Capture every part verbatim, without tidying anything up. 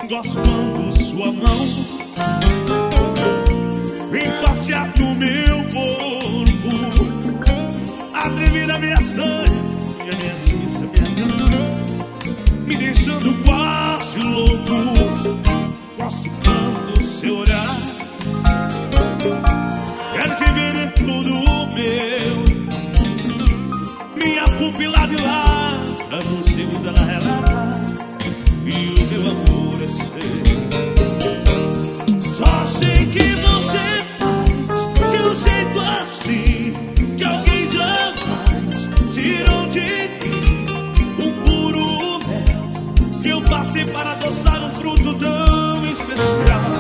Gosto quando sua mão vem passear no meu corpo, atrevida minha sangue, minha mentiça, minha dor, me deixando quase louco. Gosto quando seu olhar quero te ver dentro do meu, minha pupila dilata, num segundo ela relata, e o meu amor é seu. Só sei que você faz de um jeito assim que alguém jamais tirou de mim, um puro mel que eu passei para adoçar um fruto tão especial.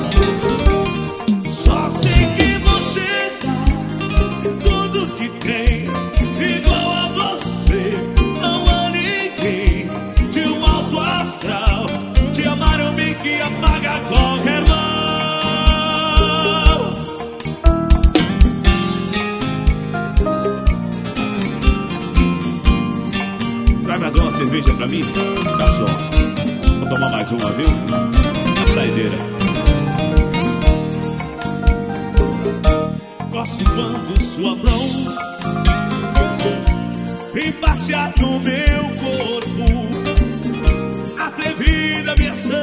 Só sei que você dá tudo que tem, igual a você não há ninguém. De um alto astral te amaram bem que apaga qualquer mal. Traz mais uma cerveja pra mim, garçom. Vou tomar mais uma, viu? A saideira. Gosto quando sua mão vem passear no meu corpo, atrevida minha sangue.